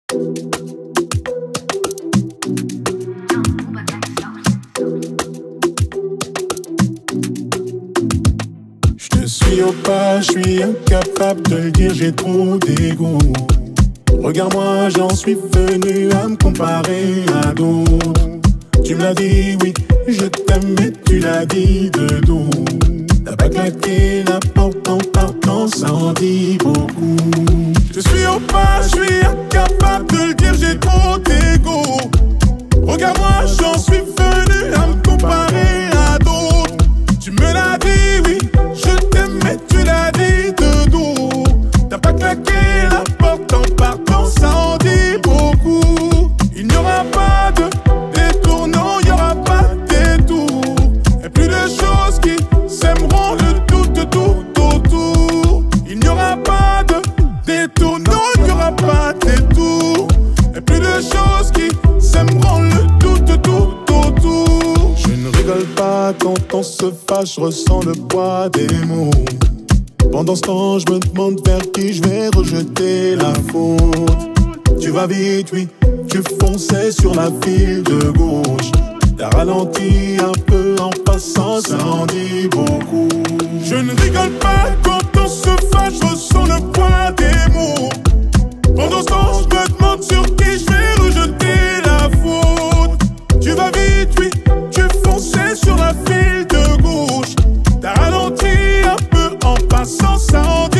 Je te suis au pas, je suis incapable de le dire, j'ai trop d'ego. Regarde-moi, j'en suis venu à me comparer à d'autres. Tu me l'as dit, oui, je t'aime, mais tu l'as dit de dos. T'as pas claqué la porte en partant, ça en dit beaucoup. Je suis au pas, je suis incapable de le dire, j'ai trop d'ego. Regarde-moi, j'en suis venu à me comparer à d'autres. Tu me l'as dit, oui, je t'aime, mais tu l'as dit de dos. T'as pas claqué la porte en partant, ça en dit beaucoup. Il n'y aura pas de détournant, il n'y aura pas de détour. Et plus de choses qui s'aimeront le tout autour. Il n'y aura pas de détournant, il n'y aura pas de détour. Et plus de choses qui s'aimeront le tout autour. Je ne rigole pas quand on se fâche, je ressens le poids des mots. Pendant ce temps, je me demande vers qui je vais rejeter la faute. Tu vas vite, oui, tu fonçais sur la file de gauche. T'as ralenti un peu en passant, ça en dit beaucoup. Je ne rigole pas quand on se fâche, je ressens le poids des mots. Pendant ce temps, je me demande sur qui je vais rejeter la faute. Tu vas vite, oui, tu fonçais sur la file de gauche. T'as ralenti un peu en passant, ça en dit